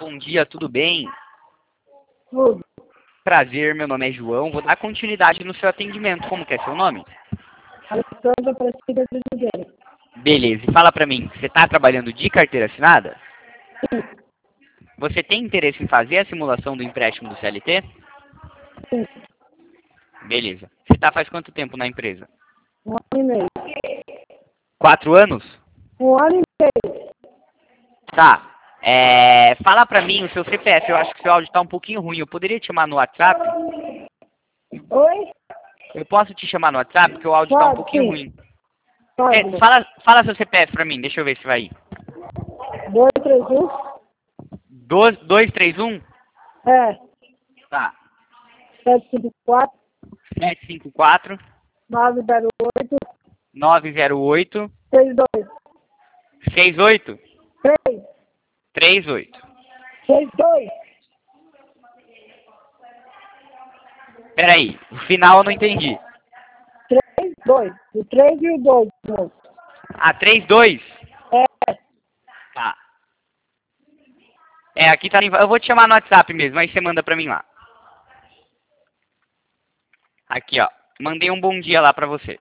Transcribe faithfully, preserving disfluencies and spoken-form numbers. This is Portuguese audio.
bom dia, tudo bem? Tudo. Prazer, meu nome é João, vou dar continuidade no seu atendimento. Como que é seu nome? Alessandra Aparecida de Nogueira. Beleza, e fala pra mim, você está trabalhando de carteira assinada? Sim, Você tem interesse em fazer a simulação do empréstimo do C L T? sim. Beleza. Você está faz quanto tempo na empresa? Um ano e meio. Quatro anos? Um ano e meio. Tá. É, fala pra mim o seu C P F, eu acho que seu áudio está um pouquinho ruim. Eu poderia te chamar no WhatsApp? Oi? Eu posso te chamar no WhatsApp, porque o áudio está um Pode, pouquinho sim. ruim. Pode. É, fala, fala seu C P F pra mim, deixa eu ver se vai ir. Dois, três, um. Dois, dois, três, um? É. Tá. Sete, cinco, quatro. Sete cinco quatro, Nove, zero, oito. nove zero oito, Seis, dois. seis oito, Três. três oito. Seis, dois. Peraí, o final eu não entendi. Três, dois. O três e o dois. Ah, três dois? É. Tá. É, aqui tá. Eu vou te chamar no WhatsApp mesmo, aí você manda pra mim lá. Aqui, ó. Mandei um bom dia lá pra você.